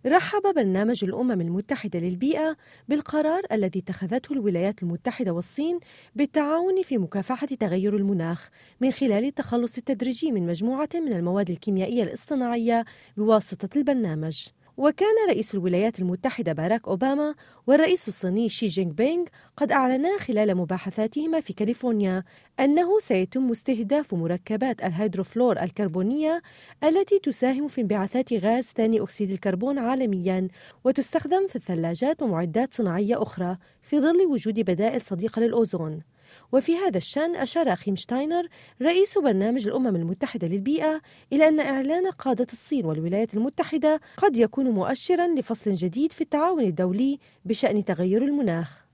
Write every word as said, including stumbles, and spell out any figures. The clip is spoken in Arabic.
رحب برنامج الأمم المتحدة للبيئة بالقرار الذي اتخذته الولايات المتحدة والصين بالتعاون في مكافحة تغير المناخ من خلال التخلص التدريجي من مجموعة من المواد الكيميائية الاصطناعية بواسطة البرنامج. وكان رئيس الولايات المتحدة باراك أوباما والرئيس الصيني شي جينغ بينغ قد أعلنا خلال مباحثاتهما في كاليفورنيا أنه سيتم استهداف مركبات الهيدروفلور الكربونية التي تساهم في انبعاثات غاز ثاني أكسيد الكربون عالمياً وتستخدم في الثلاجات ومعدات صناعية أخرى في ظل وجود بدائل صديقة للأوزون. وفي هذا الشأن أشار أخيم شتاينر رئيس برنامج الأمم المتحدة للبيئة إلى أن إعلان قادة الصين والولايات المتحدة قد يكون مؤشراً لفصل جديد في التعاون الدولي بشأن تغير المناخ.